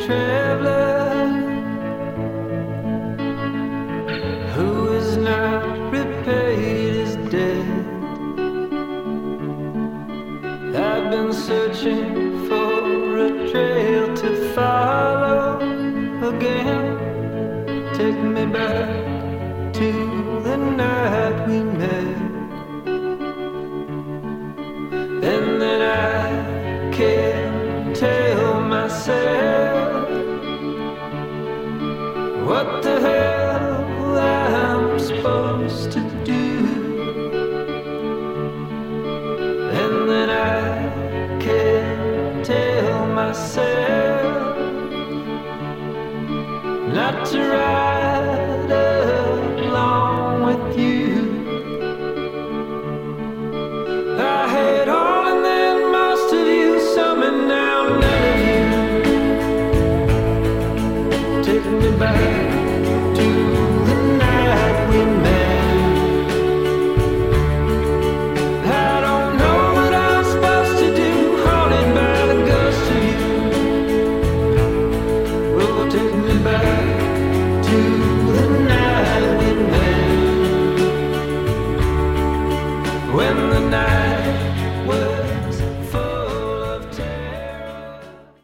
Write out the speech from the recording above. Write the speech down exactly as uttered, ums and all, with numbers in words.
traveler who is not repaid his debt. I've been searching for a trail to follow again. Take me back to the night we met, and then I can't tell myself what the hell I'm supposed to do. And then I can't tell myself not to ride